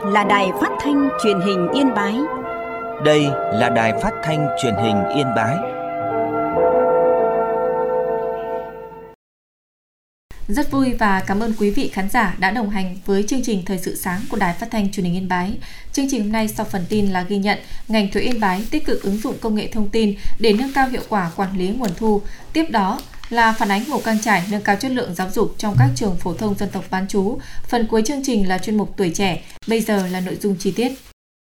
là Đài Phát thanh Truyền hình Yên Bái. Đây là Đài Phát thanh Truyền hình Yên Bái. Rất vui và cảm ơn quý vị khán giả đã đồng hành với chương trình Thời sự sáng của Đài Phát thanh Truyền hình Yên Bái. Chương trình hôm nay sau phần tin là ghi nhận ngành thuế Yên Bái tích cực ứng dụng công nghệ thông tin để nâng cao hiệu quả quản lý nguồn thu. Tiếp đó là phản ánh Mù Cang Chải nâng cao chất lượng giáo dục trong các trường phổ thông dân tộc bán trú. Phần cuối chương trình là chuyên mục Tuổi trẻ. Bây giờ là nội dung chi tiết.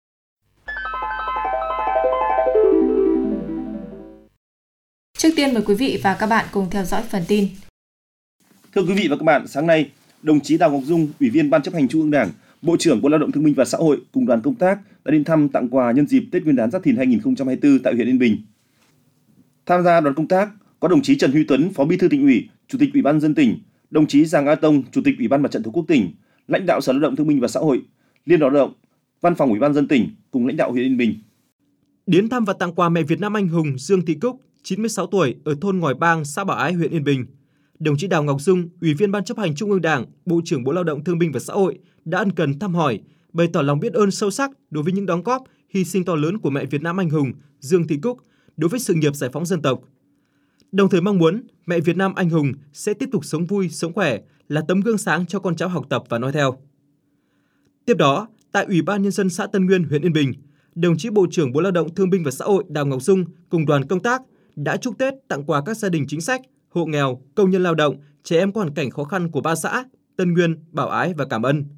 Trước tiên mời quý vị và các bạn cùng theo dõi phần tin. Thưa quý vị và các bạn, sáng nay, đồng chí Đào Ngọc Dung, Ủy viên Ban Chấp hành Trung ương Đảng, Bộ trưởng Bộ Lao động Thương binh và Xã hội cùng đoàn công tác đã đến thăm tặng quà nhân dịp Tết Nguyên đán Giáp Thìn 2024 tại huyện Yên Bình. Tham gia đoàn công tác có đồng chí Trần Huy Tuấn, Phó Bí thư Tỉnh ủy, Chủ tịch Ủy ban nhân dân tỉnh, đồng chí Giàng A Tông, Chủ tịch Ủy ban Mặt trận Tổ quốc tỉnh, lãnh đạo Sở Lao động Thương binh và Xã hội, Liên đoàn Lao động, Văn phòng Ủy ban nhân dân tỉnh cùng lãnh đạo huyện Yên Bình. Đến thăm và tặng quà mẹ Việt Nam anh hùng Dương Thị Cúc, 96 tuổi ở thôn Ngòi Bang, xã Bảo Ái, huyện Yên Bình. Đồng chí Đào Ngọc Dung, Ủy viên Ban Chấp hành Trung ương Đảng, Bộ trưởng Bộ Lao động Thương binh và Xã hội đã ân cần thăm hỏi, bày tỏ lòng biết ơn sâu sắc đối với những đóng góp, hy sinh to lớn của mẹ Việt Nam anh hùng Dương Thị Cúc đối với sự nghiệp giải phóng dân tộc. Đồng thời mong muốn mẹ Việt Nam anh hùng sẽ tiếp tục sống vui, sống khỏe, là tấm gương sáng cho con cháu học tập và noi theo. Tiếp đó, tại Ủy ban Nhân dân xã Tân Nguyên, huyện Yên Bình, đồng chí Bộ trưởng Bộ Lao động Thương binh và Xã hội Đào Ngọc Dung cùng đoàn công tác đã chúc Tết tặng quà các gia đình chính sách, hộ nghèo, công nhân lao động, trẻ em có hoàn cảnh khó khăn của 3 xã Tân Nguyên, Bảo Ái và Cảm Ân.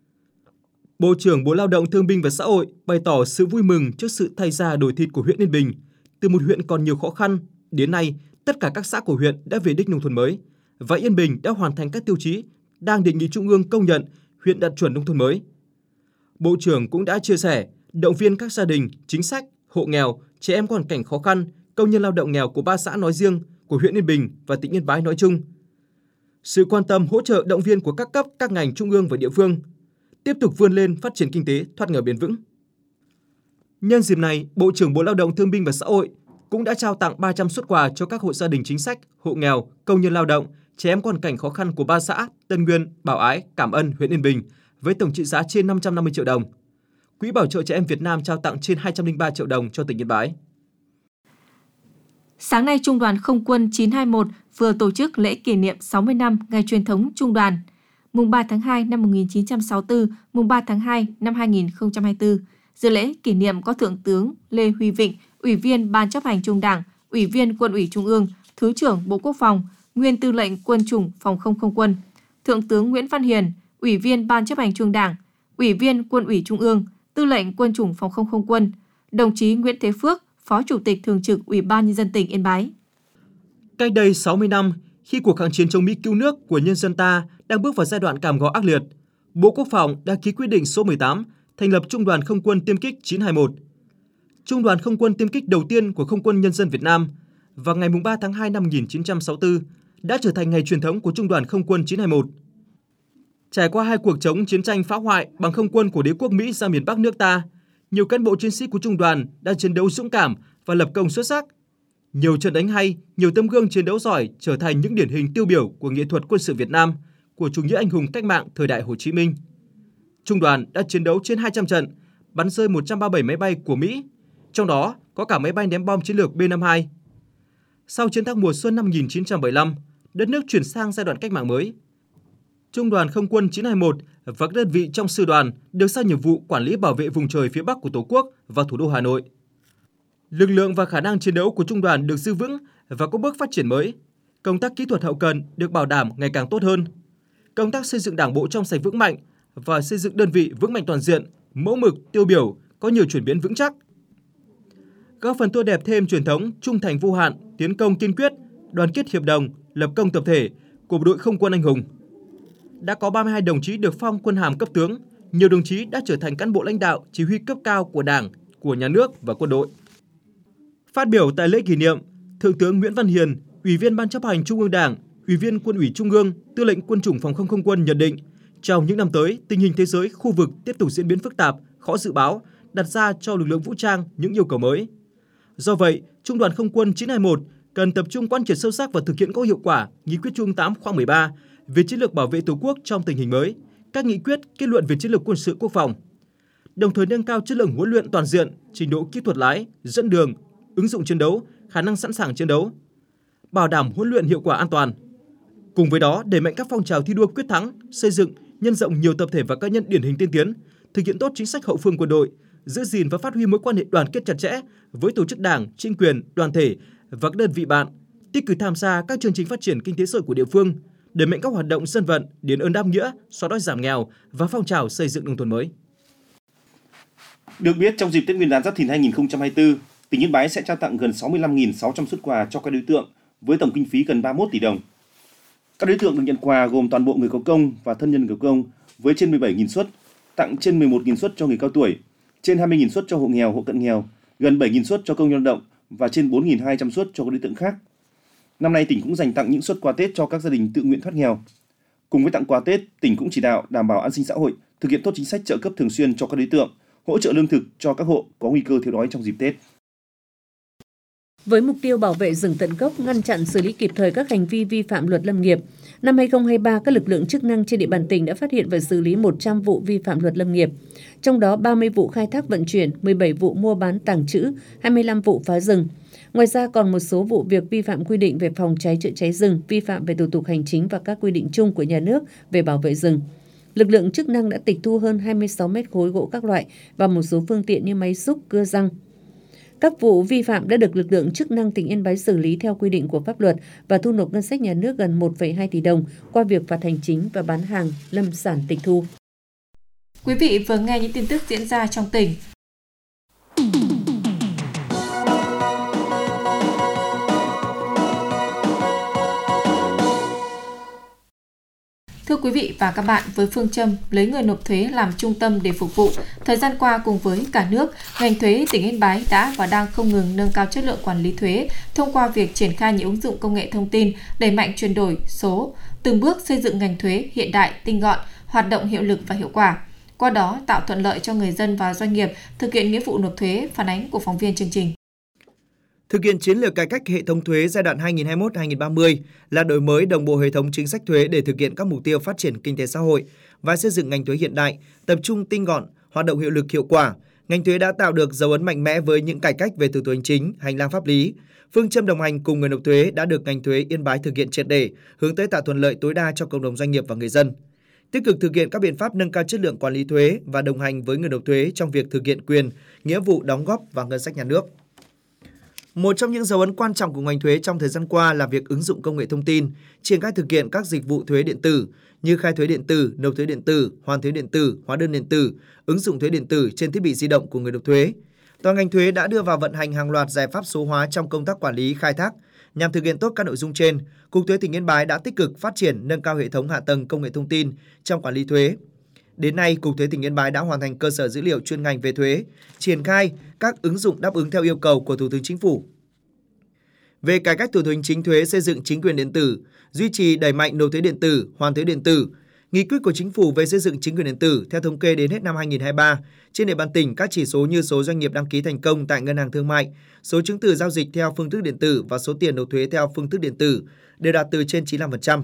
Bộ trưởng Bộ Lao động Thương binh và Xã hội bày tỏ sự vui mừng trước sự thay da đổi thịt của huyện Yên Bình. Từ một huyện còn nhiều khó khăn, đến nay tất cả các xã của huyện đã về đích nông thôn mới và Yên Bình đã hoàn thành các tiêu chí đang đề nghị Trung ương công nhận huyện đạt chuẩn nông thôn mới. Bộ trưởng cũng đã chia sẻ, động viên các gia đình chính sách, hộ nghèo, trẻ em có hoàn cảnh khó khăn, công nhân lao động nghèo của 3 xã nói riêng, của huyện Yên Bình và tỉnh Yên Bái nói chung. Sự quan tâm hỗ trợ động viên của các cấp, các ngành trung ương và địa phương tiếp tục vươn lên phát triển kinh tế thoát nghèo bền vững. Nhân dịp này, Bộ trưởng Bộ Lao động Thương binh và Xã hội cũng đã trao tặng 300 suất quà cho các hộ gia đình chính sách, hộ nghèo, công nhân lao động, trẻ em có hoàn cảnh khó khăn của 3 xã Tân Nguyên, Bảo Ái, Cảm Ân, huyện Yên Bình với tổng trị giá trên 550 triệu đồng. Quỹ Bảo trợ Trẻ Em Việt Nam trao tặng trên 203 triệu đồng cho tỉnh Yên Bái. Sáng nay, Trung đoàn Không quân 921 vừa tổ chức lễ kỷ niệm 60 năm ngày truyền thống Trung đoàn, mùng 3 tháng 2 năm 1964, mùng 3 tháng 2 năm 2024. Dự lễ kỷ niệm có Thượng tướng Lê Huy Vịnh, Ủy viên Ban Chấp hành Trung Đảng, Ủy viên Quân ủy Trung ương, Thứ trưởng Bộ Quốc phòng, Nguyên Tư lệnh Quân chủng Phòng không Không quân, Thượng tướng Nguyễn Văn Hiền, Ủy viên Ban Chấp hành Trung Đảng, Ủy viên Quân ủy Trung ương, Tư lệnh Quân chủng Phòng không Không quân, đồng chí Nguyễn Thế Phước, Phó Chủ tịch Thường trực Ủy ban Nhân dân tỉnh Yên Bái. Cách đây 60 năm, khi cuộc kháng chiến chống Mỹ cứu nước của nhân dân ta đang bước vào giai đoạn cam go ác liệt, Bộ Quốc phòng đã ký quyết định số 18 thành lập Trung đoàn Không quân tiêm kích 921. Trung đoàn Không quân tiêm kích đầu tiên của Không quân Nhân dân Việt Nam vào ngày 3 tháng 2 năm 1964 đã trở thành ngày truyền thống của Trung đoàn Không quân 921. Trải qua 2 cuộc chống chiến tranh phá hoại bằng không quân của đế quốc Mỹ ra miền Bắc nước ta, nhiều cán bộ chiến sĩ của Trung đoàn đã chiến đấu dũng cảm và lập công xuất sắc. Nhiều trận đánh hay, nhiều tấm gương chiến đấu giỏi trở thành những điển hình tiêu biểu của nghệ thuật quân sự Việt Nam, của chủ nghĩa anh hùng cách mạng thời đại Hồ Chí Minh. Trung đoàn đã chiến đấu trên 200 trận, bắn rơi 137 máy bay của Mỹ, trong đó có cả máy bay ném bom chiến lược B-52. Sau chiến thắng mùa xuân năm 1975, đất nước chuyển sang giai đoạn cách mạng mới. Trung đoàn Không quân 921 và các đơn vị trong sư đoàn được giao nhiệm vụ quản lý bảo vệ vùng trời phía Bắc của Tổ quốc và thủ đô Hà Nội. Lực lượng và khả năng chiến đấu của Trung đoàn được giữ vững và có bước phát triển mới. Công tác kỹ thuật hậu cần được bảo đảm ngày càng tốt hơn. Công tác xây dựng Đảng bộ trong sạch vững mạnh và xây dựng đơn vị vững mạnh toàn diện, mẫu mực, tiêu biểu, có nhiều chuyển biến vững chắc. Góp phần tô đẹp thêm truyền thống trung thành vô hạn, tiến công kiên quyết, đoàn kết hiệp đồng, lập công tập thể của bộ đội Không quân anh hùng. Đã có 32 đồng chí được phong quân hàm cấp tướng, nhiều đồng chí đã trở thành cán bộ lãnh đạo, chỉ huy cấp cao của Đảng, của nhà nước và quân đội. Phát biểu tại lễ kỷ niệm, Thượng tướng Nguyễn Văn Hiền, Ủy viên Ban Chấp hành Trung ương Đảng, Ủy viên Quân ủy Trung ương, Tư lệnh Quân chủng Phòng không Không quân nhận định, trong những năm tới, tình hình thế giới, khu vực tiếp tục diễn biến phức tạp, khó dự báo, đặt ra cho lực lượng vũ trang những yêu cầu mới. Do vậy, Trung đoàn Không quân 921 cần tập trung quán triệt sâu sắc và thực hiện có hiệu quả Nghị quyết Trung ương 8 khóa 13 về chiến lược bảo vệ Tổ quốc trong tình hình mới, các nghị quyết, kết luận về chiến lược quân sự quốc phòng. đồng thời nâng cao chất lượng huấn luyện toàn diện, trình độ kỹ thuật lái, dẫn đường, ứng dụng chiến đấu, khả năng sẵn sàng chiến đấu, bảo đảm huấn luyện hiệu quả an toàn. Cùng với đó, đẩy mạnh các phong trào thi đua quyết thắng, xây dựng, nhân rộng nhiều tập thể và cá nhân điển hình tiên tiến, thực hiện tốt chính sách hậu phương quân đội, giữ gìn và phát huy mối quan hệ đoàn kết chặt chẽ với tổ chức đảng, chính quyền, đoàn thể và các đơn vị bạn, tích cực tham gia các chương trình phát triển kinh tế xã hội của địa phương, đẩy mạnh các hoạt động dân vận, đền ơn đáp nghĩa, xóa đói giảm nghèo và phong trào xây dựng nông thôn mới. Được biết, trong dịp Tết Nguyên đán Giáp Thìn 2024, tỉnh Yên Bái sẽ trao tặng gần 65.600 suất quà cho các đối tượng với tổng kinh phí gần 31 tỷ đồng. Các đối tượng được nhận quà gồm toàn bộ người có công và thân nhân người có công với trên 17.000 suất, tặng trên 11.000 suất cho người cao tuổi, trên 20.000 suất cho hộ nghèo, hộ cận nghèo, gần 7.000 suất cho công nhân lao động và trên 4.200 suất cho các đối tượng khác. Năm nay tỉnh cũng dành tặng những suất quà Tết cho các gia đình tự nguyện thoát nghèo. Cùng với tặng quà Tết, tỉnh cũng chỉ đạo đảm bảo an sinh xã hội, thực hiện tốt chính sách trợ cấp thường xuyên cho các đối tượng, hỗ trợ lương thực cho các hộ có nguy cơ thiếu đói trong dịp Tết. Với mục tiêu bảo vệ rừng tận gốc, ngăn chặn xử lý kịp thời các hành vi vi phạm luật lâm nghiệp, năm 2023, các lực lượng chức năng trên địa bàn tỉnh đã phát hiện và xử lý 100 vụ vi phạm luật lâm nghiệp, trong đó 30 vụ khai thác vận chuyển, 17 vụ mua bán tàng trữ, 25 vụ phá rừng. Ngoài ra còn một số vụ việc vi phạm quy định về phòng cháy chữa cháy rừng, vi phạm về thủ tục hành chính và các quy định chung của nhà nước về bảo vệ rừng. Lực lượng chức năng đã tịch thu hơn 26 mét khối gỗ các loại và một số phương tiện như máy xúc, cưa giăng. Các vụ vi phạm đã được lực lượng chức năng tỉnh Yên Bái xử lý theo quy định của pháp luật và thu nộp ngân sách nhà nước gần 1,2 tỷ đồng qua việc phạt hành chính và bán hàng lâm sản tịch thu. Quý vị vừa nghe những tin tức diễn ra trong tỉnh. Thưa quý vị và các bạn, với phương châm lấy người nộp thuế làm trung tâm để phục vụ, thời gian qua cùng với cả nước, ngành thuế tỉnh Yên Bái đã và đang không ngừng nâng cao chất lượng quản lý thuế thông qua việc triển khai những ứng dụng công nghệ thông tin, đẩy mạnh chuyển đổi số, từng bước xây dựng ngành thuế hiện đại, tinh gọn, hoạt động hiệu lực và hiệu quả. Qua đó tạo thuận lợi cho người dân và doanh nghiệp thực hiện nghĩa vụ nộp thuế, phản ánh của phóng viên chương trình. Thực hiện chiến lược cải cách hệ thống thuế giai đoạn 2021-2030 là đổi mới đồng bộ hệ thống chính sách thuế để thực hiện các mục tiêu phát triển kinh tế xã hội và xây dựng ngành thuế hiện đại, tập trung tinh gọn, hoạt động hiệu lực hiệu quả. Ngành thuế đã tạo được dấu ấn mạnh mẽ với những cải cách về thủ tục hành chính, hành lang pháp lý. Phương châm đồng hành cùng người nộp thuế đã được ngành thuế Yên Bái thực hiện triệt để, hướng tới tạo thuận lợi tối đa cho cộng đồng doanh nghiệp và người dân. Tích cực thực hiện các biện pháp nâng cao chất lượng quản lý thuế và đồng hành với người nộp thuế trong việc thực hiện quyền, nghĩa vụ đóng góp vào ngân sách nhà nước. Một trong những dấu ấn quan trọng của ngành thuế trong thời gian qua là việc ứng dụng công nghệ thông tin, triển khai thực hiện các dịch vụ thuế điện tử như khai thuế điện tử, nộp thuế điện tử, hoàn thuế điện tử, hóa đơn điện tử, ứng dụng thuế điện tử trên thiết bị di động của người nộp thuế. Toàn ngành thuế đã đưa vào vận hành hàng loạt giải pháp số hóa trong công tác quản lý khai thác. Nhằm thực hiện tốt các nội dung trên, Cục Thuế tỉnh Yên Bái đã tích cực phát triển nâng cao hệ thống hạ tầng công nghệ thông tin trong quản lý thuế. Đến nay, Cục Thuế tỉnh Yên Bái đã hoàn thành cơ sở dữ liệu chuyên ngành về thuế, triển khai các ứng dụng đáp ứng theo yêu cầu của Thủ tướng Chính phủ. Về cải cách thủ tục hành chính thuế, xây dựng chính quyền điện tử, duy trì đẩy mạnh nộp thuế điện tử, hoàn thuế điện tử, nghị quyết của Chính phủ về xây dựng chính quyền điện tử theo thống kê đến hết năm 2023, trên địa bàn tỉnh các chỉ số như số doanh nghiệp đăng ký thành công tại ngân hàng thương mại, số chứng từ giao dịch theo phương thức điện tử và số tiền nộp thuế theo phương thức điện tử đều đạt từ trên 95%.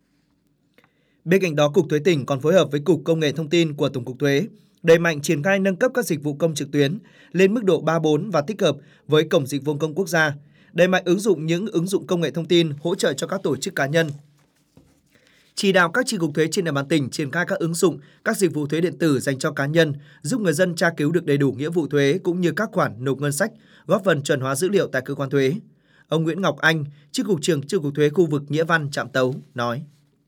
Bên cạnh đó, Cục Thuế tỉnh còn phối hợp với Cục Công nghệ Thông tin của Tổng cục Thuế, đẩy mạnh triển khai nâng cấp các dịch vụ công trực tuyến lên mức độ 3-4 và tích hợp với Cổng Dịch vụ Công Quốc gia, đẩy mạnh ứng dụng những ứng dụng công nghệ thông tin hỗ trợ cho các tổ chức cá nhân. Chỉ đạo các chi cục thuế trên địa bàn tỉnh triển khai các ứng dụng, các dịch vụ thuế điện tử dành cho cá nhân, giúp người dân tra cứu được đầy đủ nghĩa vụ thuế cũng như các khoản nộp ngân sách, góp phần chuẩn hóa dữ liệu tại cơ quan thuế. Ông Nguyễn Ngọc Anh, Chi cục trưởng Chi cục thuế khu vực Nghĩa Văn, Trạm Tấu nói: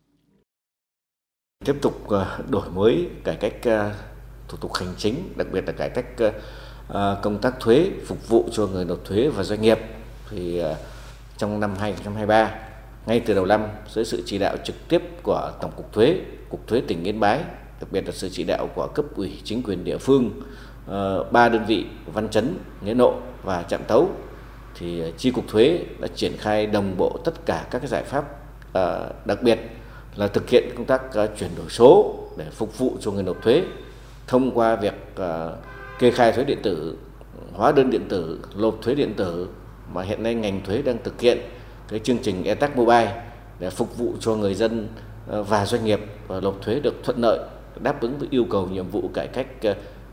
Tiếp tục đổi mới cải cách thủ tục hành chính, đặc biệt là cải cách công tác thuế phục vụ cho người nộp thuế và doanh nghiệp. Thì trong năm 2023, ngay từ đầu năm, dưới sự chỉ đạo trực tiếp của Tổng cục Thuế, Cục Thuế tỉnh Yên Bái, đặc biệt là sự chỉ đạo của cấp ủy chính quyền địa phương, 3 đơn vị Văn Chấn, Nghĩa Nộ và Trạm Tấu, thì Chi cục Thuế đã triển khai đồng bộ tất cả các giải pháp, đặc biệt là thực hiện công tác chuyển đổi số để phục vụ cho người nộp thuế thông qua việc kê khai thuế điện tử, hóa đơn điện tử, nộp thuế điện tử, mà hiện nay ngành thuế đang thực hiện cái chương trình e-tax mobile để phục vụ cho người dân và doanh nghiệp nộp thuế được thuận lợi, đáp ứng với yêu cầu nhiệm vụ cải cách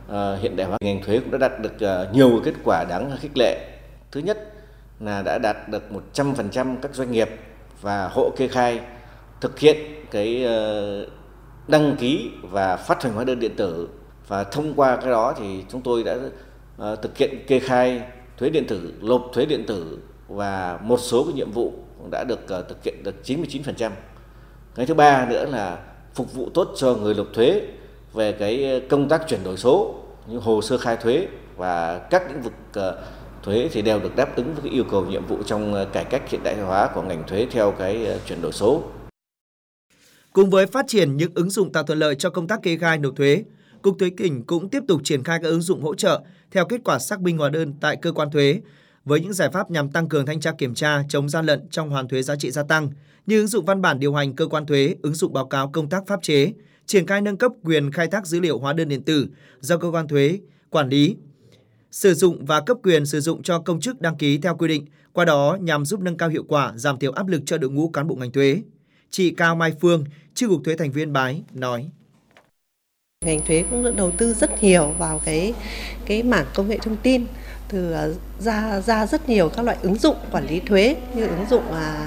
hiện đại hóa ngành thuế cũng đã đạt được nhiều kết quả đáng khích lệ. Thứ nhất là đã đạt được 100% các doanh nghiệp và hộ kê khai thực hiện cái đăng ký và phát hành hóa đơn điện tử, và thông qua cái đó thì chúng tôi đã thực hiện kê khai thuế điện tử, nộp thuế điện tử và một số cái nhiệm vụ đã được thực hiện được 99%. Cái thứ ba nữa là phục vụ tốt cho người nộp thuế về cái công tác chuyển đổi số như hồ sơ khai thuế và các lĩnh vực thuế thì đều được đáp ứng với cái yêu cầu nhiệm vụ trong cải cách hiện đại hóa của ngành thuế theo cái chuyển đổi số. Cùng với phát triển những ứng dụng tạo thuận lợi cho công tác kê khai nộp thuế, Cục Thuế tỉnh cũng tiếp tục triển khai các ứng dụng hỗ trợ theo kết quả xác minh hóa đơn tại cơ quan thuế với những giải pháp nhằm tăng cường thanh tra kiểm tra, chống gian lận trong hoàn thuế giá trị gia tăng như ứng dụng văn bản điều hành cơ quan thuế, ứng dụng báo cáo công tác pháp chế, triển khai nâng cấp quyền khai thác dữ liệu hóa đơn điện tử do cơ quan thuế quản lý, sử dụng và cấp quyền sử dụng cho công chức đăng ký theo quy định, qua đó nhằm giúp nâng cao hiệu quả, giảm thiểu áp lực cho đội ngũ cán bộ ngành thuế. Chị Cao Mai Phương, Chi cục Thuế thành phố Yên Bái nói: Ngành thuế cũng đã đầu tư rất nhiều vào cái mảng công nghệ thông tin, từ ra rất nhiều các loại ứng dụng quản lý thuế như ứng dụng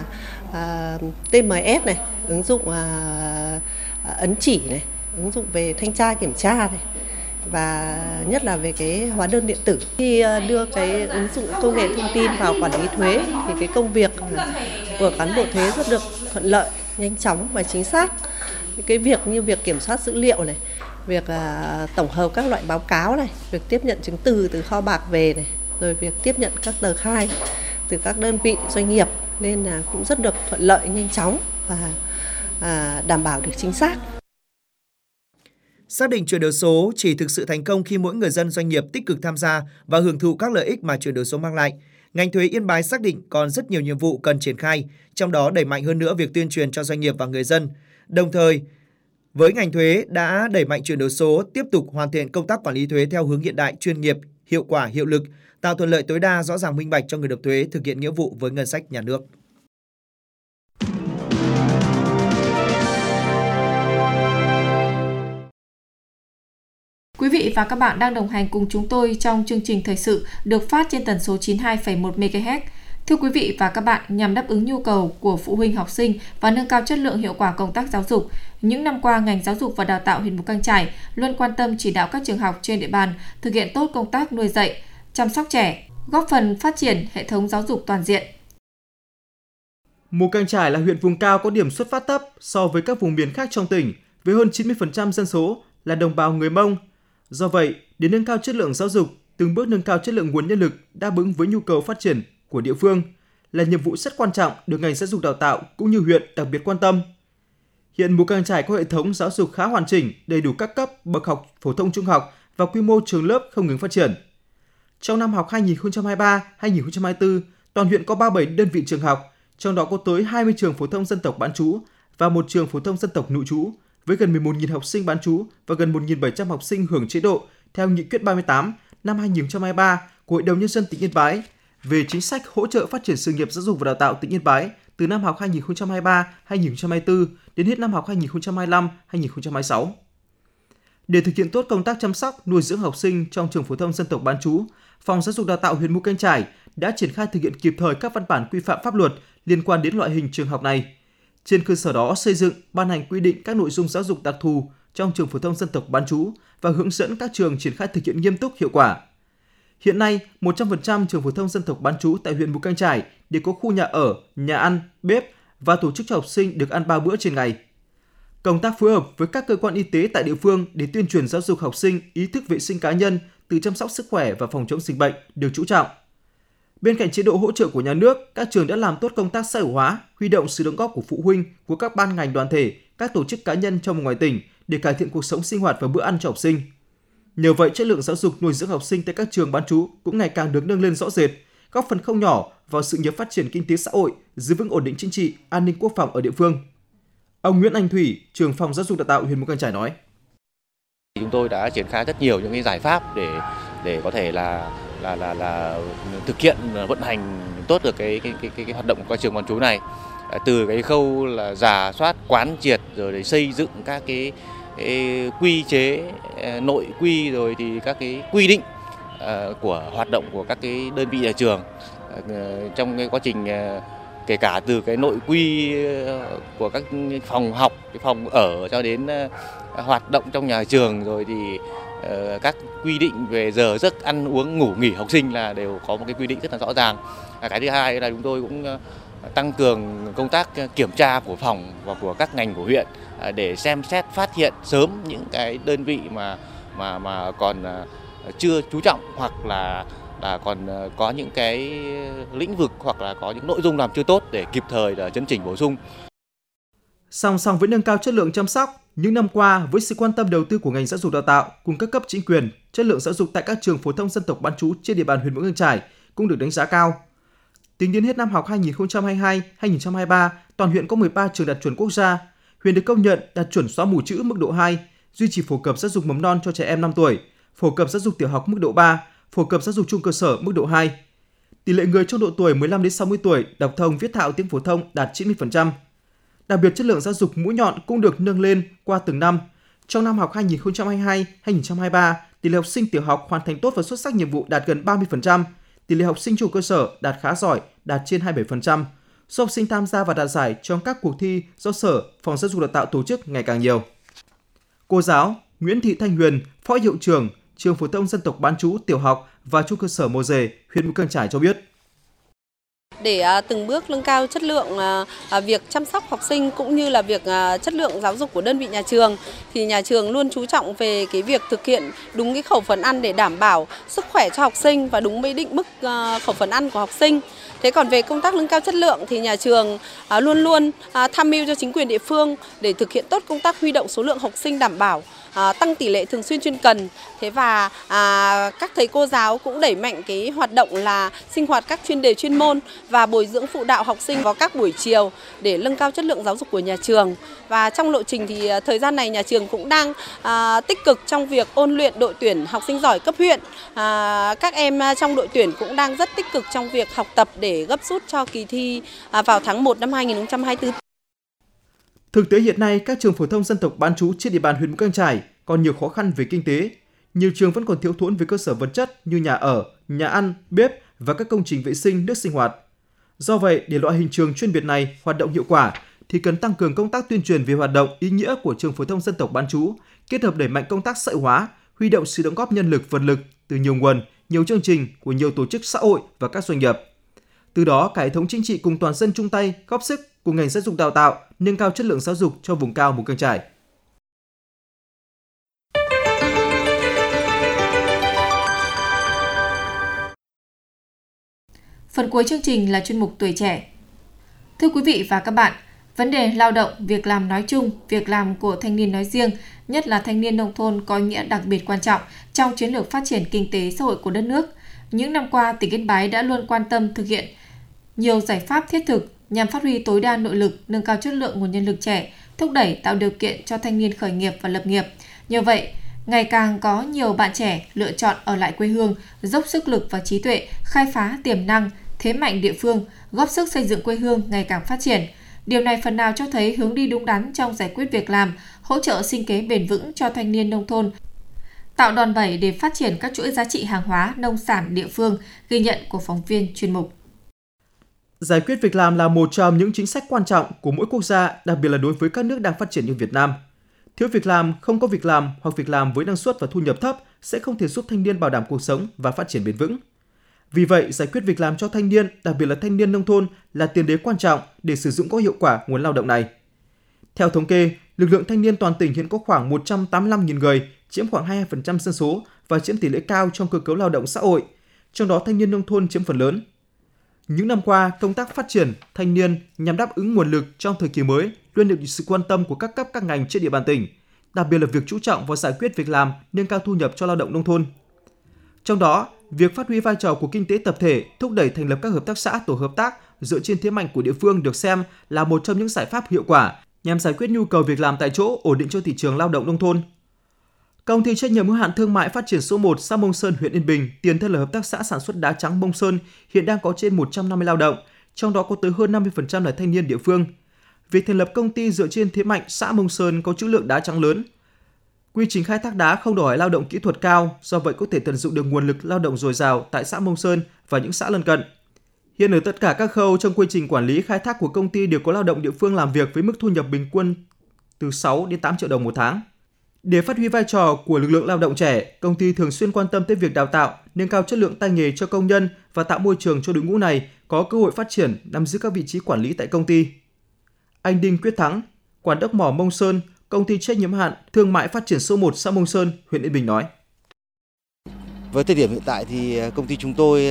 TMS này, ứng dụng ấn chỉ này, ứng dụng về thanh tra kiểm tra này, và nhất là về cái hóa đơn điện tử. Khi đưa cái ứng dụng công nghệ thông tin vào quản lý thuế thì cái công việc của cán bộ thuế rất được thuận lợi, nhanh chóng và chính xác. Cái việc như việc kiểm soát dữ liệu này, việc tổng hợp các loại báo cáo này, việc tiếp nhận chứng từ từ kho bạc về này, rồi việc tiếp nhận các tờ khai từ các đơn vị doanh nghiệp, nên là cũng rất được thuận lợi, nhanh chóng và đảm bảo được chính xác. Xác định chuyển đổi số chỉ thực sự thành công khi mỗi người dân doanh nghiệp tích cực tham gia và hưởng thụ các lợi ích mà chuyển đổi số mang lại. Ngành thuế Yên Bái xác định còn rất nhiều nhiệm vụ cần triển khai, trong đó đẩy mạnh hơn nữa việc tuyên truyền cho doanh nghiệp và người dân. Đồng thời, với ngành thuế đã đẩy mạnh chuyển đổi số, tiếp tục hoàn thiện công tác quản lý thuế theo hướng hiện đại, chuyên nghiệp, hiệu quả, hiệu lực, tạo thuận lợi tối đa, rõ ràng, minh bạch cho người nộp thuế thực hiện nghĩa vụ với ngân sách nhà nước. Quý vị và các bạn đang đồng hành cùng chúng tôi trong chương trình thời sự được phát trên tần số 92,1 MHz. Thưa quý vị và các bạn, nhằm đáp ứng nhu cầu của phụ huynh học sinh và nâng cao chất lượng hiệu quả công tác giáo dục, những năm qua ngành giáo dục và đào tạo huyện Mù Cang Chải luôn quan tâm chỉ đạo các trường học trên địa bàn thực hiện tốt công tác nuôi dạy, chăm sóc trẻ, góp phần phát triển hệ thống giáo dục toàn diện. Mù Cang Chải là huyện vùng cao có điểm xuất phát thấp so với các vùng miền khác trong tỉnh, với hơn 90% dân số là đồng bào người Mông. Do vậy, để nâng cao chất lượng giáo dục, từng bước nâng cao chất lượng nguồn nhân lực đáp ứng với nhu cầu phát triển của địa phương là nhiệm vụ rất quan trọng được ngành giáo dục đào tạo cũng như huyện đặc biệt quan tâm. Hiện Mù Cang Chải có hệ thống giáo dục khá hoàn chỉnh, đầy đủ các cấp, bậc học phổ thông trung học và quy mô trường lớp không ngừng phát triển. Trong năm học 2023-2024, toàn huyện có 37 đơn vị trường học, trong đó có tới 20 trường phổ thông dân tộc bán trú và một trường phổ thông dân tộc nội trú, với gần 11.000 học sinh bán trú và gần 1.700 học sinh hưởng chế độ theo Nghị quyết 38 năm 2023 của Hội đồng Nhân dân tỉnh Yên Bái về chính sách hỗ trợ phát triển sự nghiệp giáo dục và đào tạo tỉnh Yên Bái từ năm học 2023-2024 đến hết năm học 2025-2026. Để thực hiện tốt công tác chăm sóc, nuôi dưỡng học sinh trong trường phổ thông dân tộc bán trú, Phòng Giáo dục Đào tạo huyện Mù Cang Chải đã triển khai thực hiện kịp thời các văn bản quy phạm pháp luật liên quan đến loại hình trường học này. Trên cơ sở đó xây dựng, ban hành quy định các nội dung giáo dục đặc thù trong trường phổ thông dân tộc bán trú và hướng dẫn các trường triển khai thực hiện nghiêm túc, hiệu quả. Hiện nay, 100% trường phổ thông dân tộc bán trú tại huyện Mù Cang Chải đều có khu nhà ở, nhà ăn, bếp và tổ chức cho học sinh được ăn 3 bữa trên ngày. Công tác phối hợp với các cơ quan y tế tại địa phương để tuyên truyền giáo dục học sinh ý thức vệ sinh cá nhân, từ chăm sóc sức khỏe và phòng chống dịch bệnh được chú trọng. Bên cạnh chế độ hỗ trợ của nhà nước, các trường đã làm tốt công tác xã hội hóa, huy động sự đóng góp của phụ huynh, của các ban ngành đoàn thể, các tổ chức cá nhân trong và ngoài tỉnh để cải thiện cuộc sống sinh hoạt và bữa ăn cho học sinh. Nhờ vậy, chất lượng giáo dục nuôi dưỡng học sinh tại các trường bán trú cũng ngày càng được nâng lên rõ rệt, góp phần không nhỏ vào sự nghiệp phát triển kinh tế xã hội, giữ vững ổn định chính trị, an ninh quốc phòng ở địa phương. Ông Nguyễn Anh Thủy, trưởng phòng giáo dục đào tạo huyện Mù Cang Chải nói: Chúng tôi đã triển khai rất nhiều những cái giải pháp để có thể là thực hiện vận hành tốt được cái hoạt động của các trường bán trú này, từ cái khâu là rà soát, quán triệt rồi để xây dựng các cái quy chế, nội quy rồi thì các cái quy định của hoạt động của các cái đơn vị nhà trường trong cái quá trình kể cả từ cái nội quy của các phòng học, cái phòng ở cho đến hoạt động trong nhà trường, rồi thì các quy định về giờ giấc ăn uống ngủ nghỉ học sinh là đều có một cái quy định rất là rõ ràng. Cái thứ hai là chúng tôi cũng tăng cường công tác kiểm tra của phòng và của các ngành của huyện để xem xét phát hiện sớm những cái đơn vị mà còn chưa chú trọng hoặc là còn có những cái lĩnh vực hoặc là có những nội dung làm chưa tốt để kịp thời là chấn chỉnh bổ sung. Song song với nâng cao chất lượng chăm sóc, những năm qua với sự quan tâm đầu tư của ngành giáo dục đào tạo cùng các cấp chính quyền, chất lượng giáo dục tại các trường phổ thông dân tộc bán trú trên địa bàn huyện Mù Cang Chải cũng được đánh giá cao. Tính đến hết năm học 2022-2023, toàn huyện có 13 trường đạt chuẩn quốc gia. Huyện được công nhận đạt chuẩn xóa mù chữ mức độ 2, duy trì phổ cập giáo dục mầm non cho trẻ em 5 tuổi, phổ cập giáo dục tiểu học mức độ 3, phổ cập giáo dục trung cơ sở mức độ 2. Tỷ lệ người trong độ tuổi 15 đến 60 tuổi đọc thông viết thạo tiếng phổ thông đạt 90%. Đặc biệt chất lượng giáo dục mũi nhọn cũng được nâng lên qua từng năm. Trong năm học 2022-2023, tỷ lệ học sinh tiểu học hoàn thành tốt và xuất sắc nhiệm vụ đạt gần 30%, tỷ lệ học sinh trung cơ sở đạt khá giỏi, đạt trên 27%. Số học sinh tham gia và đạt giải trong các cuộc thi do Sở, Phòng Giáo dục Đào tạo tổ chức ngày càng nhiều. Cô giáo Nguyễn Thị Thanh Huyền, Phó Hiệu trưởng Trường Phổ thông Dân tộc bán trú tiểu học và trung cơ sở Mồ Dề, huyện Mù Cang Chải cho biết. Để từng bước nâng cao chất lượng việc chăm sóc học sinh cũng như là việc chất lượng giáo dục của đơn vị nhà trường, thì nhà trường luôn chú trọng về cái việc thực hiện đúng cái khẩu phần ăn để đảm bảo sức khỏe cho học sinh và đúng với định mức khẩu phần ăn của học sinh. Thế còn về công tác nâng cao chất lượng thì nhà trường luôn luôn tham mưu cho chính quyền địa phương để thực hiện tốt công tác huy động số lượng học sinh đảm bảo, tăng tỷ lệ thường xuyên chuyên cần. Thế và các thầy cô giáo cũng đẩy mạnh cái hoạt động là sinh hoạt các chuyên đề chuyên môn và bồi dưỡng phụ đạo học sinh vào các buổi chiều để nâng cao chất lượng giáo dục của nhà trường. Và trong lộ trình thì thời gian này nhà trường cũng đang tích cực trong việc ôn luyện đội tuyển học sinh giỏi cấp huyện. Các em trong đội tuyển cũng đang rất tích cực trong việc học tập để gấp rút cho kỳ thi vào tháng 1 năm 2024. Thực tế hiện nay, các trường phổ thông dân tộc bán trú trên địa bàn huyện Mù Cang Chải còn nhiều khó khăn về kinh tế. Nhiều trường vẫn còn thiếu thốn về cơ sở vật chất như nhà ở, nhà ăn, bếp và các công trình vệ sinh, nước sinh hoạt. Do vậy, để loại hình trường chuyên biệt này hoạt động hiệu quả, thì cần tăng cường công tác tuyên truyền về hoạt động ý nghĩa của trường phổ thông dân tộc bán trú, kết hợp đẩy mạnh công tác xã hội hóa, huy động sự đóng góp nhân lực, vật lực từ nhiều nguồn, nhiều chương trình của nhiều tổ chức xã hội và các doanh nghiệp. Từ đó, cả hệ thống chính trị cùng toàn dân chung tay, góp sức cùng ngành giáo dục đào tạo nâng cao chất lượng giáo dục cho vùng cao Mù Cang Chải. Phần cuối chương trình là chuyên mục Tuổi trẻ. Thưa quý vị và các bạn, vấn đề lao động, việc làm nói chung, việc làm của thanh niên nói riêng, nhất là thanh niên nông thôn có ý nghĩa đặc biệt quan trọng trong chiến lược phát triển kinh tế xã hội của đất nước. Những năm qua, tỉnh Yên Bái đã luôn quan tâm thực hiện nhiều giải pháp thiết thực nhằm phát huy tối đa nội lực, nâng cao chất lượng nguồn nhân lực trẻ, thúc đẩy tạo điều kiện cho thanh niên khởi nghiệp và lập nghiệp. Nhờ vậy, ngày càng có nhiều bạn trẻ lựa chọn ở lại quê hương, dốc sức lực và trí tuệ, khai phá tiềm năng, thế mạnh địa phương, góp sức xây dựng quê hương ngày càng phát triển. Điều này phần nào cho thấy hướng đi đúng đắn trong giải quyết việc làm, hỗ trợ sinh kế bền vững cho thanh niên nông thôn, tạo đòn bẩy để phát triển các chuỗi giá trị hàng hóa, nông sản địa phương, ghi nhận của phóng viên chuyên mục. Giải quyết việc làm là một trong những chính sách quan trọng của mỗi quốc gia, đặc biệt là đối với các nước đang phát triển như Việt Nam. Thiếu việc làm, không có việc làm hoặc việc làm với năng suất và thu nhập thấp sẽ không thể giúp thanh niên bảo đảm cuộc sống và phát triển bền vững. Vì vậy, giải quyết việc làm cho thanh niên, đặc biệt là thanh niên nông thôn là tiền đề quan trọng để sử dụng có hiệu quả nguồn lao động này. Theo thống kê, lực lượng thanh niên toàn tỉnh hiện có khoảng 185.000 người, chiếm khoảng 22% dân số và chiếm tỷ lệ cao trong cơ cấu lao động xã hội, trong đó thanh niên nông thôn chiếm phần lớn. Những năm qua, công tác phát triển thanh niên nhằm đáp ứng nguồn lực trong thời kỳ mới luôn được sự quan tâm của các cấp các ngành trên địa bàn tỉnh, đặc biệt là việc chú trọng vào giải quyết việc làm, nâng cao thu nhập cho lao động nông thôn. Trong đó, việc phát huy vai trò của kinh tế tập thể, thúc đẩy thành lập các hợp tác xã, tổ hợp tác dựa trên thế mạnh của địa phương được xem là một trong những giải pháp hiệu quả nhằm giải quyết nhu cầu việc làm tại chỗ, ổn định cho thị trường lao động nông thôn. Công ty trách nhiệm hữu hạn thương mại phát triển số 1 xã Mông Sơn, huyện Yên Bình, tiền thân là hợp tác xã sản xuất đá trắng Mông Sơn, hiện đang có trên 150 lao động, trong đó có tới hơn 50% là thanh niên địa phương. Việc thành lập công ty dựa trên thế mạnh xã Mông Sơn có trữ lượng đá trắng lớn. Quy trình khai thác đá không đòi hỏi lao động kỹ thuật cao, do vậy có thể tận dụng được nguồn lực lao động dồi dào tại xã Mông Sơn và những xã lân cận. Hiện ở tất cả các khâu trong quy trình quản lý khai thác của công ty đều có lao động địa phương làm việc với mức thu nhập bình quân từ 6 đến 8 triệu đồng một tháng. Để phát huy vai trò của lực lượng lao động trẻ, công ty thường xuyên quan tâm tới việc đào tạo, nâng cao chất lượng tay nghề cho công nhân và tạo môi trường cho đội ngũ này có cơ hội phát triển nắm giữ các vị trí quản lý tại công ty. Anh Đinh Quyết Thắng, quản đốc mỏ Mông Sơn, công ty trách nhiệm hạn thương mại phát triển số 1 xã Mông Sơn, huyện Yên Bình nói: Với thời điểm hiện tại thì công ty chúng tôi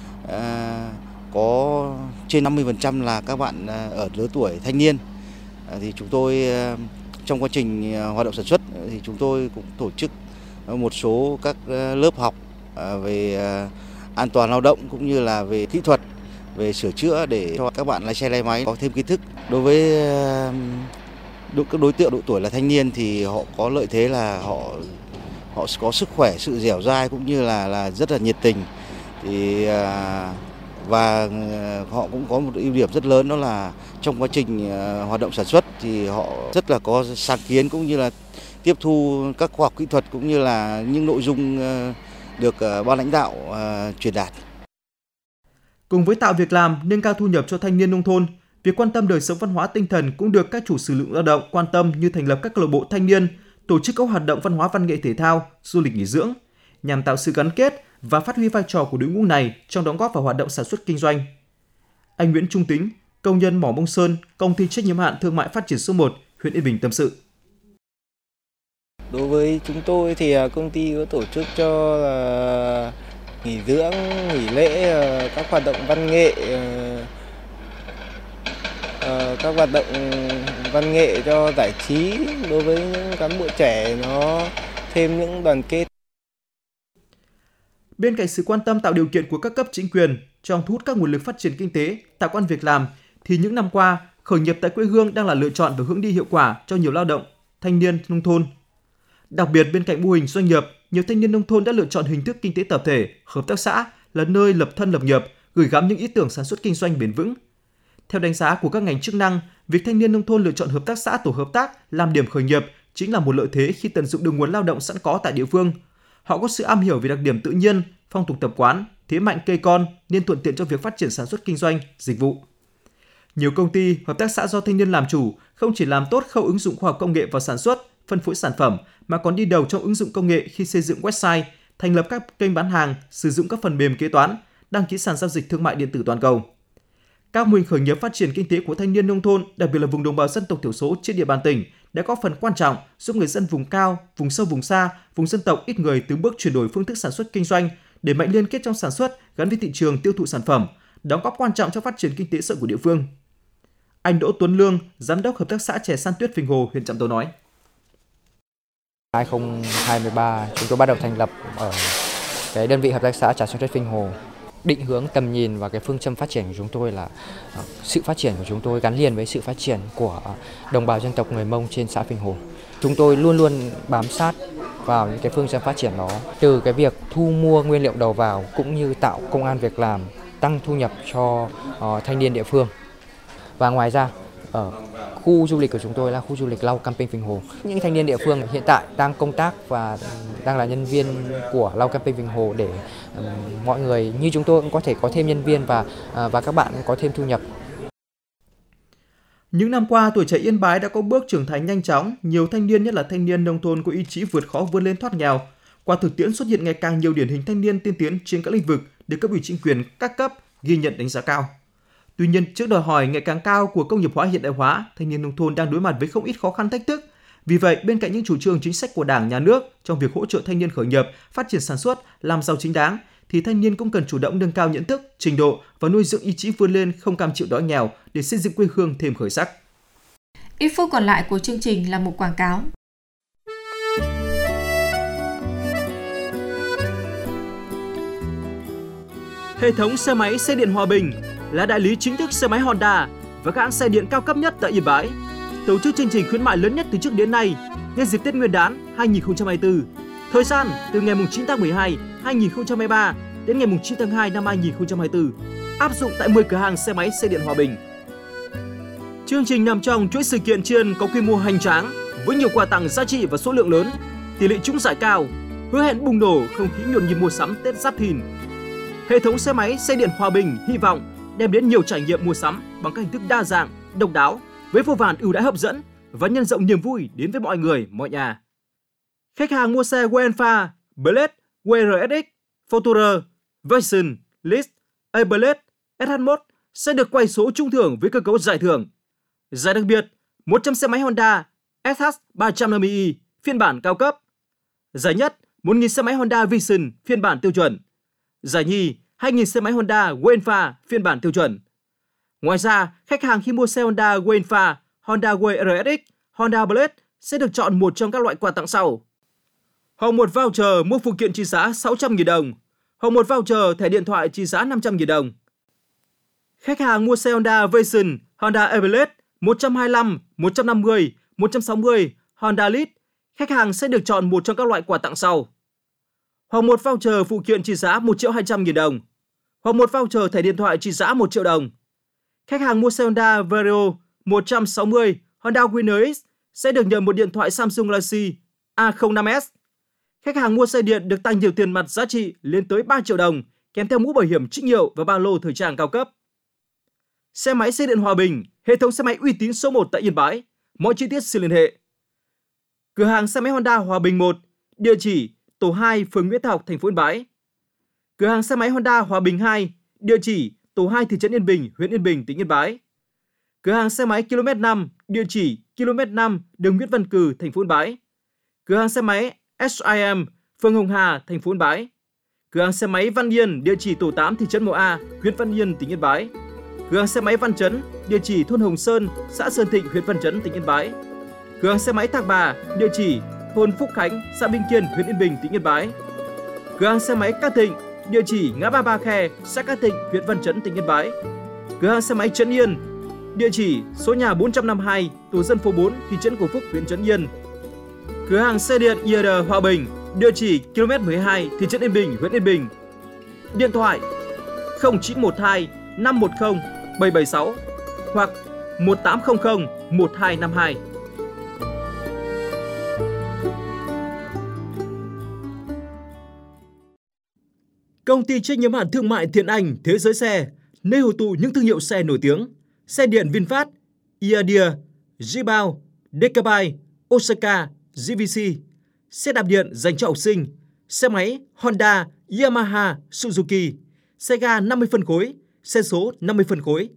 có trên 50% là các bạn ở lứa tuổi thanh niên. Thì chúng tôi trong quá trình hoạt động sản xuất thì chúng tôi cũng tổ chức một số các lớp học về an toàn lao động cũng như là về kỹ thuật, về sửa chữa để cho các bạn lái xe lái máy có thêm kiến thức. Đối với các đối tượng độ tuổi là thanh niên thì họ có lợi thế là họ có sức khỏe, sự dẻo dai cũng như là rất là nhiệt tình. Thì và họ cũng có một ưu điểm rất lớn, đó là trong quá trình hoạt động sản xuất thì họ rất là có sáng kiến cũng như là tiếp thu các khoa học kỹ thuật cũng như là những nội dung được ban lãnh đạo truyền đạt. Cùng với tạo việc làm, nâng cao thu nhập cho thanh niên nông thôn, việc quan tâm đời sống văn hóa tinh thần cũng được các chủ sử dụng lao động quan tâm, như thành lập các câu lạc bộ thanh niên, tổ chức các hoạt động văn hóa văn nghệ thể thao, du lịch nghỉ dưỡng, nhằm tạo sự gắn kết và phát huy vai trò của đội ngũ này trong đóng góp vào hoạt động sản xuất kinh doanh. Anh Nguyễn Trung Tính, công nhân mỏ Mông Sơn, công ty trách nhiệm hạn thương mại phát triển số 1, huyện Yên Bình tâm sự: Đối với chúng tôi thì công ty có tổ chức cho nghỉ dưỡng, nghỉ lễ, các hoạt động văn nghệ, các hoạt động văn nghệ cho giải trí đối với những cán bộ trẻ, nó thêm những đoàn kết. Bên cạnh sự quan tâm tạo điều kiện của các cấp chính quyền trong thu hút các nguồn lực phát triển kinh tế, tạo công ăn việc làm, thì những năm qua, khởi nghiệp tại quê hương đang là lựa chọn và hướng đi hiệu quả cho nhiều lao động, thanh niên nông thôn. Đặc biệt, bên cạnh mô hình doanh nghiệp, nhiều thanh niên nông thôn đã lựa chọn hình thức kinh tế tập thể, hợp tác xã là nơi lập thân lập nghiệp, gửi gắm những ý tưởng sản xuất kinh doanh bền vững. Theo đánh giá của các ngành chức năng, việc thanh niên nông thôn lựa chọn hợp tác xã, tổ hợp tác làm điểm khởi nghiệp chính là một lợi thế khi tận dụng được nguồn lao động sẵn có tại địa phương. Họ có sự am hiểu về đặc điểm tự nhiên, phong tục tập quán, thế mạnh cây con nên thuận tiện cho việc phát triển sản xuất kinh doanh, dịch vụ. Nhiều công ty, hợp tác xã do thanh niên làm chủ không chỉ làm tốt khâu ứng dụng khoa học công nghệ vào sản xuất, phân phối sản phẩm mà còn đi đầu trong ứng dụng công nghệ khi xây dựng website, thành lập các kênh bán hàng, sử dụng các phần mềm kế toán, đăng ký sàn giao dịch thương mại điện tử toàn cầu. Các mô hình khởi nghiệp phát triển kinh tế của thanh niên nông thôn, đặc biệt là vùng đồng bào dân tộc thiểu số trên địa bàn tỉnh, đã góp phần quan trọng giúp người dân vùng cao, vùng sâu vùng xa, vùng dân tộc ít người từng bước chuyển đổi phương thức sản xuất kinh doanh, đẩy mạnh liên kết trong sản xuất gắn với thị trường tiêu thụ sản phẩm, đóng góp quan trọng trong phát triển kinh tế xã hội của địa phương. Anh Đỗ Tuấn Lương, giám đốc hợp tác xã chè San Tuyết Phình Hồ, huyện Trạm Tấu nói: 2023 chúng tôi bắt đầu thành lập ở cái đơn vị hợp tác xã chè San Tuyết Phình Hồ. Định hướng tầm nhìn và cái phương châm phát triển của chúng tôi là sự phát triển của chúng tôi gắn liền với sự phát triển của đồng bào dân tộc người Mông trên xã Phình Hồ. Chúng tôi luôn luôn bám sát vào những cái phương châm phát triển đó, từ cái việc thu mua nguyên liệu đầu vào cũng như tạo công ăn việc làm, tăng thu nhập cho thanh niên địa phương. Và ngoài ra ở khu du lịch của chúng tôi là khu du lịch Lau Camping Phình Hồ. Những thanh niên địa phương hiện tại đang công tác và đang là nhân viên của Lau Camping Phình Hồ để mọi người như chúng tôi cũng có thể có thêm nhân viên và các bạn có thêm thu nhập. Những năm qua, tuổi trẻ Yên Bái đã có bước trưởng thành nhanh chóng, nhiều thanh niên, nhất là thanh niên nông thôn, có ý chí vượt khó vươn lên thoát nghèo. Qua thực tiễn xuất hiện ngày càng nhiều điển hình thanh niên tiên tiến trên các lĩnh vực được cấp ủy chính quyền các cấp ghi nhận đánh giá cao. Tuy nhiên, trước đòi hỏi ngày càng cao của công nghiệp hóa hiện đại hóa, thanh niên nông thôn đang đối mặt với không ít khó khăn thách thức. Vì vậy, bên cạnh những chủ trương chính sách của Đảng, Nhà nước trong việc hỗ trợ thanh niên khởi nghiệp, phát triển sản xuất, làm giàu chính đáng, thì thanh niên cũng cần chủ động nâng cao nhận thức, trình độ và nuôi dưỡng ý chí vươn lên, không cam chịu đói nghèo để xây dựng quê hương thêm khởi sắc. Ít phút còn lại của chương trình là một quảng cáo. Hệ thống xe máy xe điện Hòa Bình là đại lý chính thức xe máy Honda và các hãng xe điện cao cấp nhất tại Yên Bái. Tổ chức chương trình khuyến mại lớn nhất từ trước đến nay nhân dịp Tết Nguyên đán 2024. Thời gian từ ngày 9 tháng 12, 2023 đến ngày 9 tháng 2 năm 2024. Áp dụng tại 10 cửa hàng xe máy xe điện Hòa Bình. Chương trình nằm trong chuỗi sự kiện tri ân có quy mô hoành tráng với nhiều quà tặng giá trị và số lượng lớn. tỷ lệ trúng giải cao, hứa hẹn bùng nổ không khí nhộn nhịp mua sắm Tết Giáp Thìn. Hệ thống xe máy xe điện Hòa Bình hy vọng đem đến nhiều trải nghiệm mua sắm bằng các hình thức đa dạng, độc đáo với vô vàn ưu đãi hấp dẫn và nhân rộng niềm vui đến với mọi người, mọi nhà. Khách hàng mua xe Wagenfa, Blade, WRSX, Fortuner, Vision, List, A-Blade, SH1 sẽ được quay số trúng thưởng với cơ cấu giải thưởng. Giải đặc biệt, 100 xe máy Honda SH350i phiên bản cao cấp. Giải nhất, 1.000 xe máy Honda Vision phiên bản tiêu chuẩn. Giải nhì, 2.000 xe máy Honda Wagenfa phiên bản tiêu chuẩn. Ngoài ra, khách hàng khi mua xe Honda Wagenfa, Honda WRSX, Honda Blade sẽ được chọn một trong các loại quà tặng sau: hoặc một voucher mua phụ kiện trị giá 600.000 đồng, hoặc một voucher thẻ điện thoại trị giá 500.000 đồng. Khách hàng mua xe Honda Vision, Honda A-Blade 125, 150, 160, Honda Lead, khách hàng sẽ được chọn một trong các loại quà tặng sau: hoặc một voucher phụ kiện trị giá 1.200.000 đồng, hoặc một voucher thẻ điện thoại trị giá 1 triệu đồng. Khách hàng mua xe Honda Vario 160, Honda Winner X sẽ được nhận một điện thoại Samsung Galaxy A05s. Khách hàng mua xe điện được tăng nhiều tiền mặt giá trị lên tới 3 triệu đồng, kèm theo mũ bảo hiểm trích hiệu và ba lô thời trang cao cấp. Xe máy xe điện Hòa Bình, hệ thống xe máy uy tín số 1 tại Yên Bái. Mọi chi tiết xin liên hệ. Cửa hàng xe máy Honda Hòa Bình 1, địa chỉ tổ 2, phường Nguyễn Thái Học, thành phố Yên Bái. Cửa hàng xe máy Honda Hòa Bình 2, địa chỉ tổ 2, thị trấn Yên Bình, huyện Yên Bình, tỉnh Yên Bái. Cửa hàng xe máy km 5, địa chỉ km 5, đường Nguyễn Văn Cừ, thành phố Yên Bái. Cửa hàng xe máy SIM, phường Hồng Hà, thành phố Yên Bái. Cửa hàng xe máy Văn Yên, địa chỉ tổ 8, thị trấn Mộ A, huyện Văn Yên, tỉnh Yên Bái. Cửa hàng xe máy Văn Chấn, địa chỉ thôn Hồng Sơn, xã Sơn Thịnh, huyện Văn Chấn, tỉnh Yên Bái. Cửa hàng xe máy Thác Bà, địa chỉ thôn Phúc Khánh, xã Bình Kiên, huyện Yên Bình, tỉnh Yên Bái. Cửa hàng xe máy Cát Thịnh, địa chỉ ngã ba Ba Khe, xã Cát Thịnh, huyện Văn Chấn, tỉnh Yên Bái. Cửa hàng xe máy Trấn Yên, địa chỉ số nhà 452, tổ dân phố 4, thị trấn Cổ Phúc, huyện Trấn Yên. Cửa hàng xe điện IR Hòa Bình, địa chỉ km 12, thị trấn Yên Bình, huyện Yên Bình. Điện thoại 0912 510 776 hoặc 1800 1252. Công ty trách nhiệm hữu hạn thương mại Thiện Anh Thế Giới Xe, nơi hội tụ những thương hiệu xe nổi tiếng: xe điện VinFast, Iadia, Jibao, Decabai, Osaka, GVC, xe đạp điện dành cho học sinh, xe máy Honda, Yamaha, Suzuki, xe ga 50 phân khối, xe số 50 phân khối,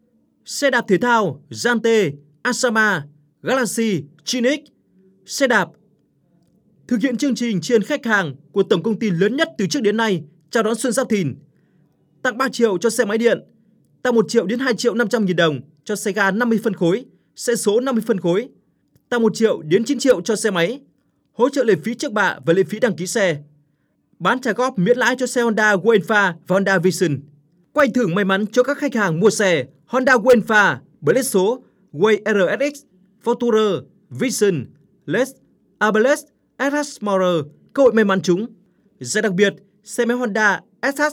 xe đạp thể thao Yante, Asama, Galaxy, Chinix, xe đạp. Thực hiện chương trình tri ân khách hàng của tổng công ty lớn nhất từ trước đến nay chào đón Xuân Giáp Thìn. Tặng 3 triệu cho xe máy điện, tặng 1 triệu đến 2 triệu 500 nghìn đồng cho xe ga 50 phân khối, xe số 50 phân khối, tặng 1 triệu đến 9 triệu cho xe máy, hỗ trợ lệ phí trước bạ và lệ phí đăng ký xe, bán trả góp miễn lãi cho xe Honda Wagenfa và Honda Vision. Quay thưởng may mắn cho các khách hàng mua xe Honda Wagenfa, Blade số, WRSX, Fortuner, Vision, List, A-Blade, SH Smaller, cơ hội may mắn trúng. Giải đặc biệt, xe máy Honda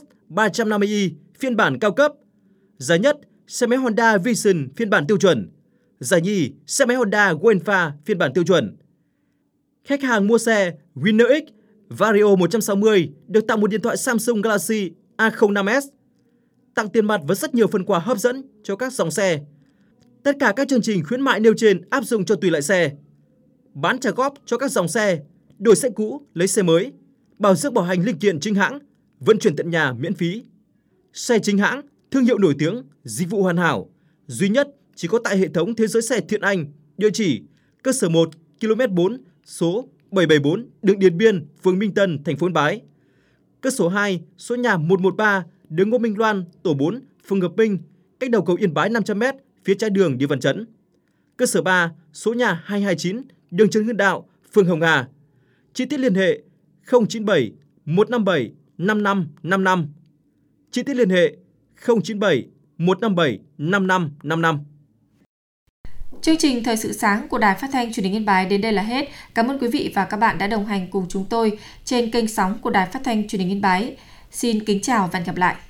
SH350i phiên bản cao cấp. Giải nhất, xe máy Honda Vision phiên bản tiêu chuẩn. Giải nhì, xe máy Honda Wagenfa phiên bản tiêu chuẩn. Khách hàng mua xe Winner X Vario 160 được tặng một điện thoại Samsung Galaxy A05s, tặng tiền mặt với rất nhiều phần quà hấp dẫn cho các dòng xe. Tất cả các chương trình khuyến mại nêu trên áp dụng cho tùy loại xe. Bán trả góp cho các dòng xe, đổi xe cũ lấy xe mới, bảo dưỡng bảo hành linh kiện chính hãng, vận chuyển tận nhà miễn phí. Xe chính hãng, thương hiệu nổi tiếng, dịch vụ hoàn hảo, duy nhất chỉ có tại hệ thống Thế Giới Xe Thiện Anh, địa chỉ cơ sở 1, km 4, số 774, đường Điện Biên, phường Minh Tân, thành phố Yên Bái. Cơ sở 2, số nhà 113, đường Ngô Minh Loan, tổ 4, phường Hợp Minh, cách đầu cầu Yên Bái 500m, phía trái đường đi Văn Chấn. Cơ sở 3, số nhà 229, đường Trần Hưng Đạo, phường Hồng Hà. Chi tiết liên hệ 097 157 5555. Chi tiết liên hệ 097 157 5555. Chương trình Thời sự sáng của Đài Phát thanh Truyền hình Yên Bái đến đây là hết. Cảm ơn quý vị và các bạn đã đồng hành cùng chúng tôi trên kênh sóng của Đài Phát thanh Truyền hình Yên Bái. Xin kính chào và hẹn gặp lại.